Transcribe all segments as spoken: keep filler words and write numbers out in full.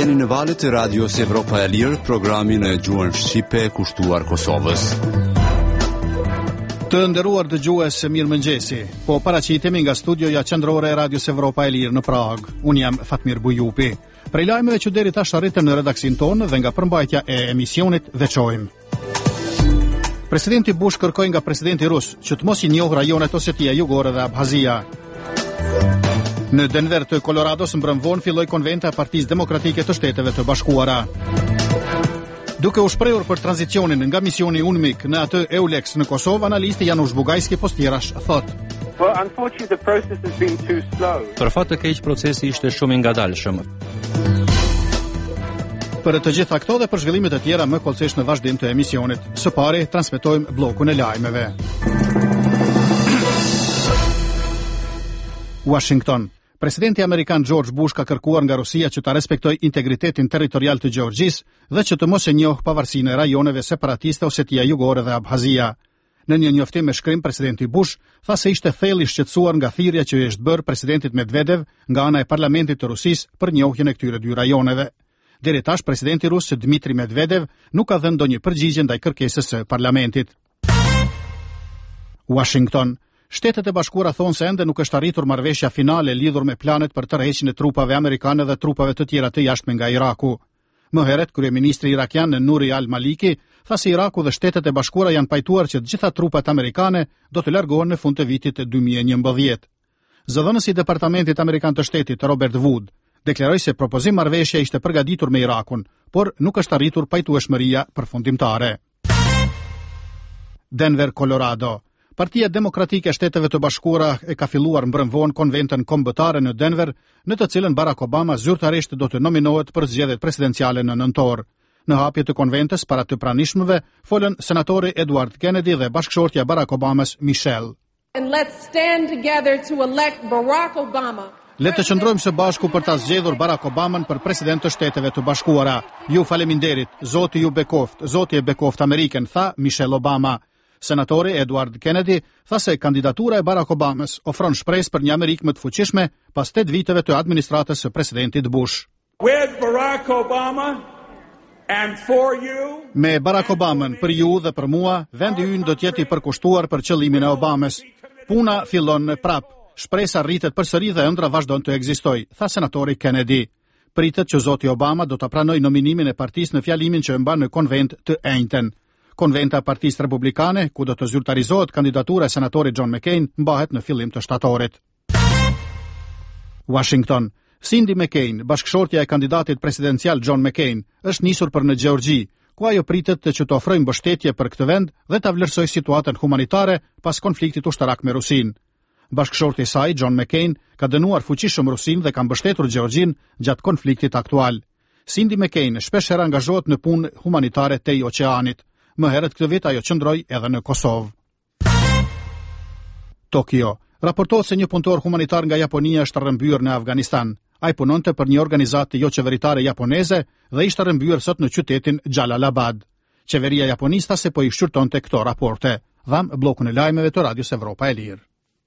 jeni në valët e radios Evropa e Lirë, programin e gjuhën shqipe kushtuar Kosovës. Të nderuar dëgjues, mirëmëngjesi. Po paraqitemi nga studioja qendrore e radios Evropa e Lirë në Prag. Unë jam Fatmir Bujupi. Prej lajmeve që deri tash arritën në redaksin tonë dhe nga përmbajtja e emisionit veçojmë. Presidenti Bush kërkoi nga presidenti rus që të mos i njohë rajonet Osetia Jugore dhe Abhazia. Në Denver të Colorados mbrëmvon filloi konventa e Partisë Demokratike të Shteteve të Bashkuara. Duke u shprehur për tranzicionin nga misioni UNMIK në atë EULEX në Kosovë, analisti Janusz Bugajski Postirash thotë: Well, unfortunately the process has been too slow. Për fat të keq procesi ishte shumë i ngadalshëm. Për të gjitha këto dhe për zhvillimet e tjera më kollësisht në vazhdim të emisionit. Së pari transmetojmë bllokun e lajmeve. Washington. Presidenti amerikan George Bush ka kërkuar nga Rusia që ta respektojë integritetin territorial të Gjeorgjisë dhe që të mos e njohë pavarësinë e rajoneve separatiste Osetia Jugore dhe Abhazia. Në një njoftim me shkrim, presidenti Bush tha se ishte thellë i shqetësuar nga thirrja që i është bërë presidentit Medvedev nga ana e parlamentit të Rusisë për njohjen e këtyre dy rajoneve. Deri tash presidenti rus Dmitri Medvedev nuk ka dhënë ndonjë përgjigje ndaj kërkesës së parlamentit. Washington. Shtetet e Bashkuara thonë se ende nuk është arritur marrëveshja finale lidhur me planet për tërheqjen e trupave amerikane dhe trupave të tjera të jashtme nga Iraku. Më herët, kryeministri irakian Nuri al-Maliki tha se Iraku dhe Shtetet e Bashkuara janë pajtuar që të gjitha trupat amerikane do të largohen në fund të vitit dy mijë e njëmbëdhjetë. Zëdhënësi i Departamentit Amerikan të Shtetit, Robert Wood, deklaroi se propozim marrëveshja ishte përgatitur me Irakun, por nuk është arritur pajtueshmëria përfundimtare. Denver, Colorado. Partia Demokratike e Shteteve të Bashkuara e ka filluar mbrëmvon konventën kombëtare në Denver, në të cilën Barack Obama zyrtarisht do të nominohet për zgjedhjet presidenciale në nëntor. Në hapje të konventës para të pranishmëve, folën senatori Edward Kennedy dhe bashkëshortja Barack Obamas Michelle. And let's stand together to elect Barack Obama. Le të qëndrojmë së bashku për ta zgjedhur Barack Obaman për president të Shteteve të Bashkuara. Ju faleminderit, Zoti ju bekoft, Zoti e bekoft Amerikën, tha Michelle Obama. Senatori Edward Kennedy tha se kandidatura e Barack Obamas ofron shpresë për një Amerikë më të fuqishme pas tetë viteve të administratës së presidentit Bush. With Barack Obama and for you. Me Barack Obaman për ju dhe për mua, vendi ynë do të jetë i përkushtuar për qëllimin e Obamas. Puna fillon prap. Shpresa rritet përsëri dhe ëndra vazhdon të ekzistojë, tha senatori Kennedy. Pritet që Zoti Obama do ta pranojë nominimin e partisë në fjalimin që e mban në konvent të enjten. Konventa e Partisë Republikane, ku do të zyrtarizohet kandidatura e senatorit John McCain, mbahet në fillim të shtatorit. Washington. Cindy McCain, bashkëshortja e kandidatit presidencial John McCain, është nisur për në Gjeorgji, ku ajo pritet që të ofrojë mbështetje për këtë vend dhe ta vlerësojë situatën humanitare pas konfliktit ushtarak me Rusinë. Bashkëshorti i saj, John McCain, ka dënuar fuqishëm Rusinë dhe ka mbështetur Gjeorgjin gjatë konfliktit aktual. Cindy McCain shpesh herë angazhohet në punë humanitare tej oqeanit. Më herët këtë vit ajo qëndroi edhe në Kosovë. Tokyo. Raportohet se një punëtor humanitar nga Japonia është rrëmbyer në Afganistan. Ai punonte për një organizatë jo qeveritare japoneze dhe ishte rrëmbyer sot në qytetin Jalalabad. Qeveria japoniste se po i shqyrtonte këto raporte. Dham bllokun e lajmeve të Radios Evropa e Lirë.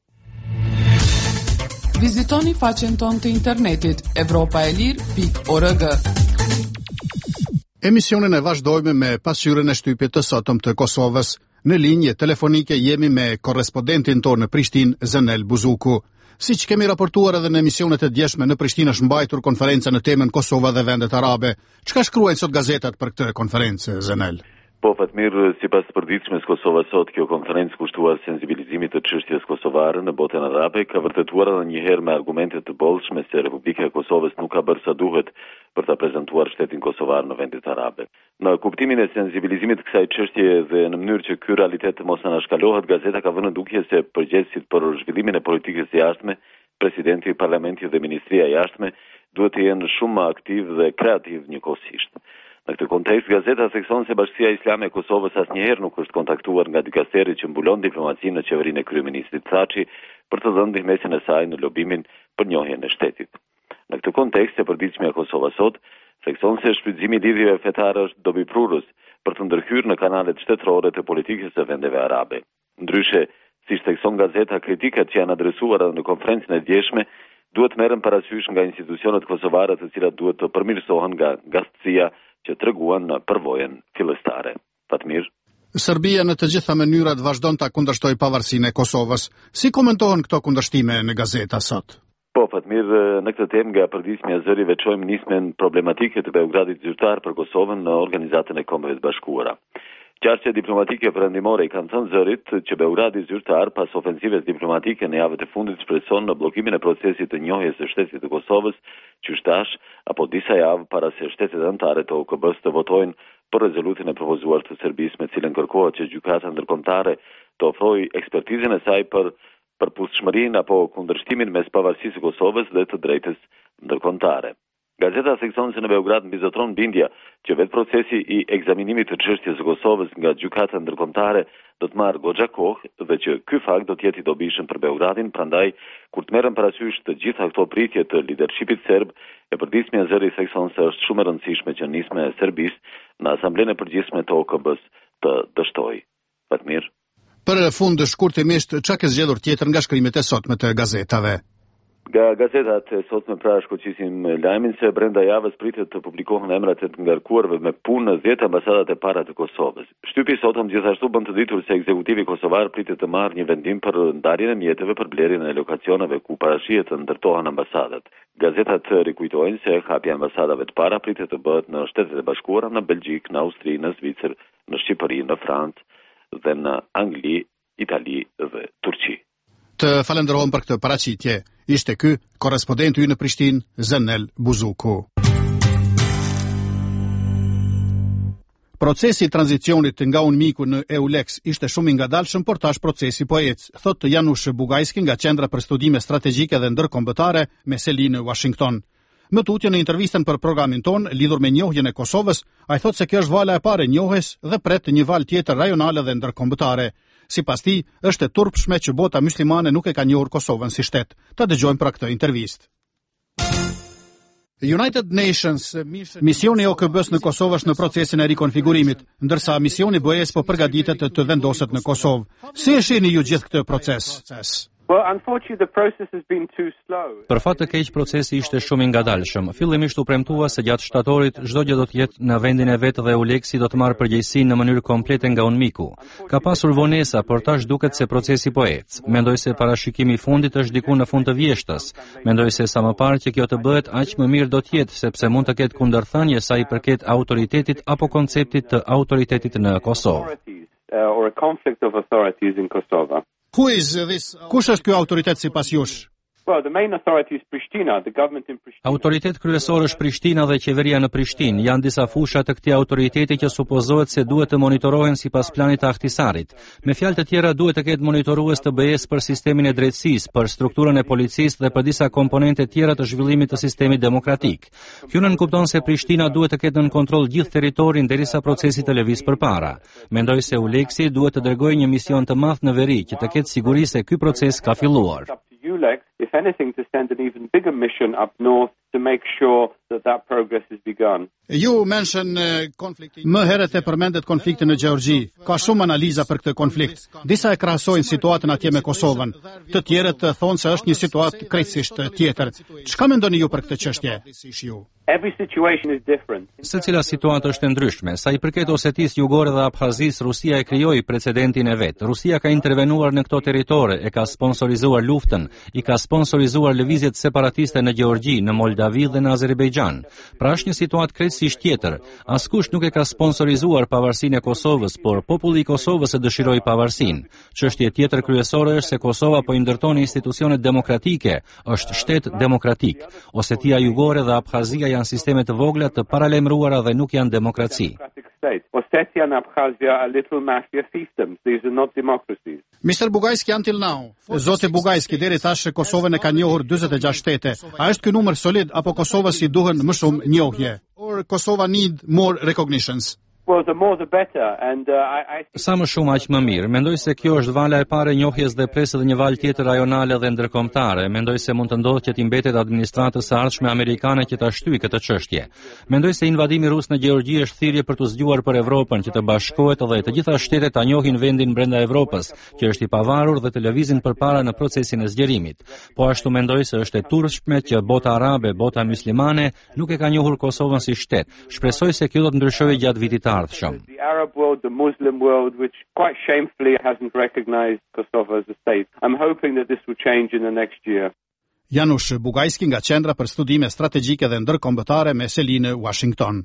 Vizitoni faqen tonë të internetit evropaelir pikë org. Emisionin e vazhdojmë me pasqyrën e shtypjet të sotëm të Kosovës. Në linje telefonike jemi me korrespondentin tonë në Prishtinë, Zenel Buzuku. Siç kemi raportuar edhe në emisionet e djeshme, në Prishtinë është mbajtur konferenca në temën Kosova dhe vendet arabe. Çka shkruajnë sot gazetat për këtë konferencë, Zenel? Po, Fatmir, sipas të përditshmes Kosova sot, kjo konferencë kushtuar sensibilizimit të çështjes kosovare në botën arabe ka vërtetuar edhe një herë me argumente të bollshme se Republika e Kosovës nuk ka bërë sa duhet për ta prezantuar shtetin kosovar në vendet arabe. Në kuptimin e sensibilizimit të kësaj çështje dhe në mënyrë që ky realitet të mos anashkalohet, gazeta ka vënë dukje se përgjegjësit për zhvillimin e politikës së jashtme, presidenti i parlamentit dhe ministria e jashtme duhet të jenë shumë më aktiv dhe kreativ njëkohësisht. Në këtë kontekst, gazeta thekson se Bashkia Islame e Kosovës asnjëherë nuk është kontaktuar nga dikasteri që mbulon diplomacinë në qeverinë e kryeministit Thaçi për të dhënë ndihmësinë e saj në lobimin për njohjen e shtetit. Në këtë kontekst, e përditshmja e Kosovës sot thekson se shfrytëzimi i lidhjeve fetare është dobiprurës për të ndërhyrë në kanalet shtetërore të politikës së vendeve arabe. Ndryshe, siç thekson gazeta, kritikat që janë adresuar në konferencën e djeshme duhet merren parasysh nga institucionet kosovare të cilat duhet të përmirësohen nga gastësia që treguan në përvojën fillestare. Fatmir. Serbia në të gjitha mënyrat vazhdon ta kundërshtojë pavarësinë e Kosovës. Si komentohen këto kundërshtime në gazeta sot? Po, Fatmir, në këtë temë nga përdismja e zëri veçojmë nismen problematike të Beogradit zyrtar për Kosovën në Organizatën e Kombeve të Bashkuara. Qarqe diplomatike perëndimore i kanë thënë zërit që Beogradi zyrtar pas ofensives diplomatike në javët e fundit shpreson në bllokimin e procesit të njohjes së shtetit të Kosovës, që shtash apo disa javë para se shtetet anëtare të O K B-s të votojnë për rezolutin e propozuar të Serbisë me cilën kërkohet që gjykata ndërkombëtare të ofrojë ekspertizën e saj për përputhshmërinë apo kundërshtimin mes pavarësisë së Kosovës dhe të drejtës ndërkombëtare. Gazeta thekson se në Beograd mbizotron bindja që vetë procesi i ekzaminimit të çështjes së Kosovës nga gjykata ndërkombëtare do të marrë goxha kohë dhe që ky fakt do të jetë i dobishëm për Beogradin, prandaj kur të merren parasysh të gjitha këto pritje të lidershipit serb, e përdismja e zëri thekson se është shumë e rëndësishme që nisma e Serbisë në Asamblenë e Përgjithshme të O K B-s të dështojë. Fatmir. Për fund shkurtimisht, çka ke zgjedhur tjetër nga shkrimet e sotme të gazetave? Nga gazetat e sotme pra shkoqisim lajmin se brenda javës pritet të publikohen emrat e të ngarkuarve me punë në dhjetë ambasadat e para të Kosovës. Shtypi sotëm gjithashtu bën të ditur se ekzekutivi kosovar pritet të marrë një vendim për ndarjen e mjeteve për blerjen e lokacioneve ku parashihet të ndërtohen ambasadat. Gazetat rikujtojnë se hapja e ambasadave të para pritet të bëhet në Shtetet e Bashkuara, në Belgjik, në Austri, në Zvicër, në Shqipëri, në Francë dhe në Angli, Itali dhe Turqi. Të falenderojmë për këtë paraqitje. Ishte ky korrespondenti ynë në Prishtinë, Zenel Buzuku. Procesi i tranzicionit nga UNMIK në EULEX ishte shumë i ngadalshëm, por tash procesi po ec, thotë Janusz Bugajski nga Qendra për Studime Strategjike dhe Ndërkombëtare me seli në Washington. Më tutje në intervistën për programin ton lidhur me njohjen e Kosovës, ai thotë se kjo është vala e parë e njohjes dhe pret një valë tjetër rajonale dhe ndërkombëtare. Sipas tij, është e turpshme që bota muslimane nuk e ka njohur Kosovën si shtet. Ta dëgjojmë pra këtë intervistë. United Nations, misioni O K B-s në Kosovë është në procesin e rikonfigurimit, ndërsa misioni B E S po përgatitet të, të vendoset në Kosovë. Si e shihni ju gjithë këtë proces? Well, unfortunately, the process has been too slow. Për fat të keq procesi ishte shumë i ngadalshëm. Fillimisht u premtua se gjatë shtatorit çdo gjë do të jetë në vendin e vet dhe ULEX-i do të marrë përgjegjësinë në mënyrë komplete nga UNMIK-u. Ka pasur vonesa, por tash duket se procesi po ec. Mendoj se parashikimi i fundit është diku në fund të vjeshtës. Mendoj se sa më parë që kjo të bëhet, aq më mirë do të jetë, sepse mund të ketë kundërthënie sa i përket autoritetit apo konceptit të autoritetit në Kosovë. Uh, or a conflict of authorities in Kosovo. Who is this? Kush është ky autoritet sipas jush? Well, the main authority is Pristina, the government in Pristina. Autoritet kryesor është Prishtina dhe qeveria në Prishtinë. Janë disa fusha të këtij autoriteti që supozohet se duhet të monitorohen sipas planit të Ahtisarit. Me fjalë të tjera, duhet të ketë monitorues të B E S për sistemin e drejtësisë, për strukturën e policisë dhe për disa komponente tjera të zhvillimit të sistemit demokratik. Kjo nënkupton se Prishtina duhet të ketë nën kontroll gjithë territorin derisa procesi të lëvizë përpara. Mendoj se ULEX-i duhet të dërgojë një mision të madh në veri që të ketë siguri se ky proces ka filluar. ULEX, if anything, to send an even bigger mission up north to make sure that that progress has begun. You mention uh, conflict. Më herët e përmendet konfliktin në Gjeorgji. Ka shumë analiza për këtë konflikt. Disa e krahasojnë situatën atje me Kosovën. Të tjerët thonë se është një situatë krejtësisht tjetër. Çka mendoni ju për këtë çështje? Every situation is different. Secila situatë është e ndryshme. Sa i përket Osetisë Jugore dhe Abkhazisë, Rusia e krijoi precedentin e vet. Rusia ka intervenuar në këto territore, e ka sponsorizuar luftën, i ka sponsorizuar lëvizjet separatiste në Gjeorgji, në Moldavi dhe në Azerbejxhan. Pra është një situatë krejtësisht tjetër. Askush nuk e ka sponsorizuar pavarësinë e Kosovës, por populli i Kosovës e dëshiroi pavarësinë. Çështje tjetër kryesore është se Kosova po i ndërton institucionet demokratike, është shtet demokratik. Osetia Jugore dhe Abkhazia janë sisteme të vogla të paralajmëruara dhe nuk janë demokraci. Ossetia and Abkhazia are little mafia fiefdoms. These are not democracies. mister Bugajski, until now, Zoti Bugajski, deri tash Kosovën e ka njohur dyzet e gjashtë shtete. A është ky numër solid apo Kosovës i duhen më shumë njohje? Or Kosova need more recognitions? Well, the more the better, and uh, I, I Sa më shumë aq më mirë. Mendoj se kjo është vala e parë e njohjes dhe presë dhe një valë tjetër rajonale dhe ndërkombëtare. Mendoj se mund të ndodhë që t'i mbetet administratës së ardhshme amerikane që ta shtyjë këtë çështje. Mendoj se invadimi rus në Gjeorgji është thirrje për t'u zgjuar për Evropën, që të bashkohet dhe të gjitha shtetet ta njohin vendin brenda Evropës, që është i pavarur dhe të lëvizin përpara në procesin e zgjerimit. Po ashtu mendoj se është e turpshme që bota arabe, bota muslimane nuk e ka njohur Kosovën si shtet. Shpresoj se kjo do të ndryshojë gjatë vitit të ardhshëm. the Arab world, the Muslim world, which quite shamefully hasn't recognized Kosovo as a state. I'm hoping that this will change in the next year. Janusz Bugajski nga Qendra për Studime Strategjike dhe Ndërkombëtare me selinë Washington.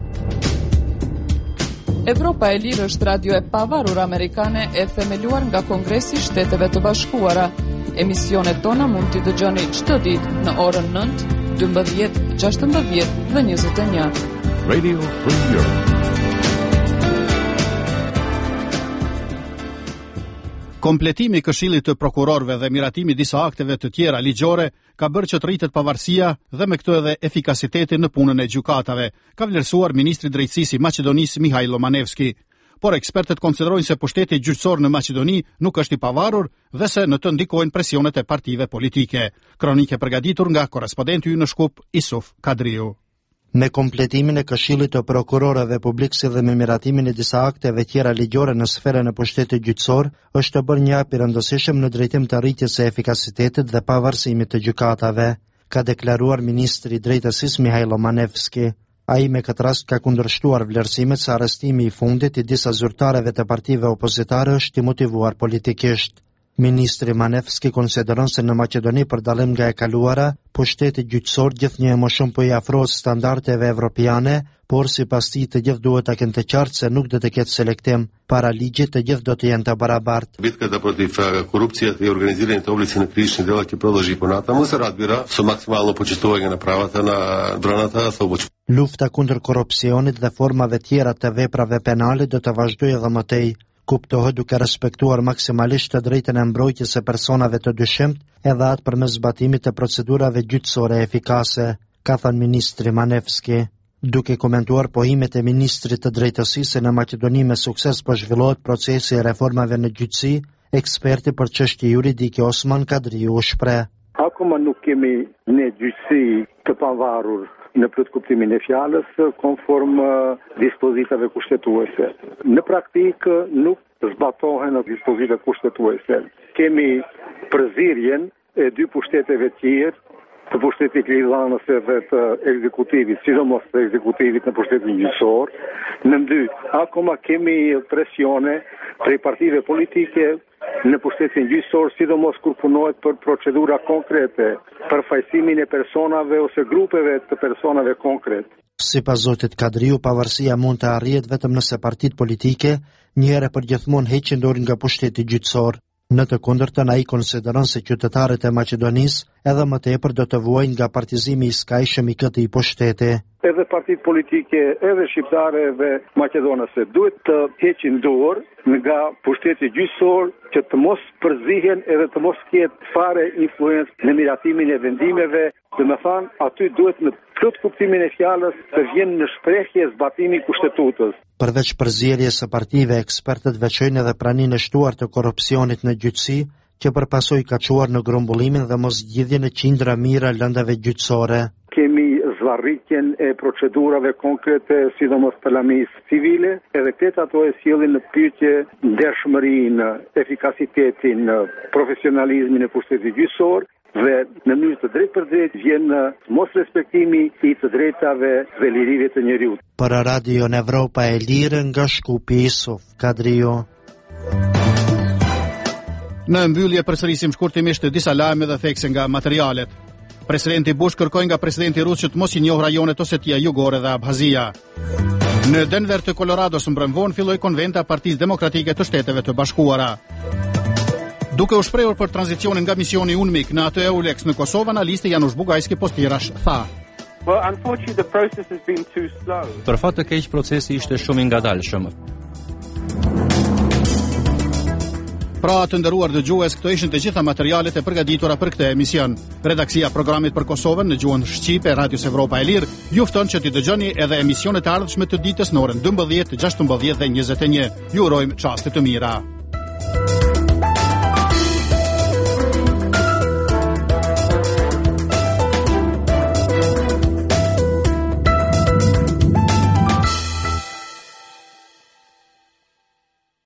Evropa e Lirë është radio e pavarur amerikane e themeluar nga Kongresi i Shteteve të Bashkuara. Emisionet tona mund t'i dëgjoni çdo ditë në orën nëntë, dymbëdhjetë, gjashtëmbëdhjetë dhe njëzet e një. Radio Free Europe. Kompletimi i Këshillit të Prokurorëve dhe miratimi disa akteve të tjera ligjore ka bërë që të rritet pavarësia dhe me këtë edhe efikasiteti në punën e gjykatave, ka vlerësuar ministri i Drejtësisë i Maqedonisë Mihailo Manevski. Por ekspertët konsiderojnë se pushteti gjyqësor në Maqedoni nuk është i pavarur dhe se në të ndikojnë presionet e partive politike. Kronike përgatitur nga korrespondenti ynë në Shkup, Isuf Kadriu. Me kompletimin e Këshillit të Prokurorëve publik si dhe me miratimin e disa akteve tjera ligjore në sferën e pushtetit gjyqësor, është të bërë një hap i rëndësishëm në drejtim të rritjes së efikasitetit dhe pavarësimit të gjykatave, ka deklaruar ministri i Drejtësisë Mihailo Manevski. Ai me këtë rast ka kundërshtuar vlerësimet se arrestimi i fundit i disa zyrtarëve të partive opozitare është i motivuar politikisht. Ministri Manevski konsideron se në Maqedoni për dallim nga e kaluara, pushteti gjyqësor gjithnjë më shumë po i afrohet standardeve evropiane, por sipas tij të gjithë duhet ta kenë të qartë se nuk do të ketë selektim, para ligjit të gjithë do të jenë të barabartë. Bitkата против корупцията и организираните облици на критични дела ќе продължи понатаму, се разбира, со максимално почитување на правата на отбраната, слободата. Lufta kundër korrupsionit dhe formave tjera të veprave penale do të vazhdojë edhe më tej. Kuptohet duke respektuar maksimalisht të drejtën e mbrojtjes së personave të dyshimt edhe atë përmes zbatimit të procedurave gjyqësore efikase, ka thënë ministri Manevski. Duke komentuar pohimet e ministrit të drejtësisë në Maqedoni me sukses po zhvillohet procesi i reformave në gjyqësi, eksperti për çështje juridike Osman Kadriu u shpreh. Akoma nuk kemi një gjyqësi të pavarur në plot kuptimin e fjalës, konform uh, dispozitave kushtetuese. Në praktikë nuk zbatohen dispozitat kushtetuese. Kemi përzierjen e dy pushteteve tjerë, të pushtetit ligjëdhënës dhe të ekzekutivit, sidomos të ekzekutivit në pushtetin gjyqësor. Në dytë, akoma kemi presione prej partive politike në pushtetin gjyqësor, sidomos kur punohet për procedura konkrete, për fajsimin e personave ose grupeve të personave konkret. Sipas zotit Kadriu, pavarësia mund të arrihet vetëm nëse partitë politike një herë për gjithmonë heqin dorë nga pushteti gjyqësor. Në të kundërtën, ai konsideron se qytetarët e Maqedonisë edhe më tepër do të vuajnë nga partizimi i skajshëm i këtij pushteti. Edhe partitë politike, edhe shqiptare dhe maqedonase duhet të heqin dorë nga pushteti gjyqësor që të mos përzihen edhe të mos ketë fare influencë në miratimin e vendimeve. Dhe me thanë, aty duhet në plot kuptimin e fjalës të vjen në shprehje zbatimi i kushtetutës. Përveç përzierjes së partive, ekspertët veçojnë edhe praninë e shtuar të korrupsionit në gjyqësi, që për pasojë ka çuar në grumbullimin dhe mosgjidhjen e qindra mijëra lëndave gjyqësore. Kemi zvarritjen e procedurave konkrete, sidomos të lamisë civile, edhe këtë ato e sjellin në pyetje ndershmërinë, efikasitetin, profesionalizmin e pushtetit gjyqësor, dhe në mënyrë të drejtë për drejtë vjen mos respektimi i të drejtave dhe lirive të njeriut. Për Radio në Evropa e Lirë nga Shkupi, Isuf Kadriu. Në mbyllje përsërisim shkurtimisht disa lajme dhe thekse nga materialet. Presidenti Bush kërkoi nga presidenti rus që të mos i njohë rajonet Osetia Jugore dhe Abhazia. Në Denver të Colorados mbrëmvon filloi konventi i Partisë Demokratike të Shteteve të Bashkuara. Duke u shprehur për tranzicionin nga misioni UNMIK në atë EULEX në Kosovë, analisti Janusz Bugajski Postirash tha: Well, unfortunately the process has been too slow. Për fat të keq procesi ishte shumë i ngadalshëm. Pra të nderuar dëgjues, këto ishin të gjitha materialet e përgatitura për këtë emision. Redaksia e programit për Kosovën në gjuhën shqipe Radios Evropa e Lirë ju fton që t'i dëgjoni edhe emisionet e ardhshme të ditës në orën dymbëdhjetë, gjashtëmbëdhjetë dhe njëzet e një. Ju urojmë çaste të mira.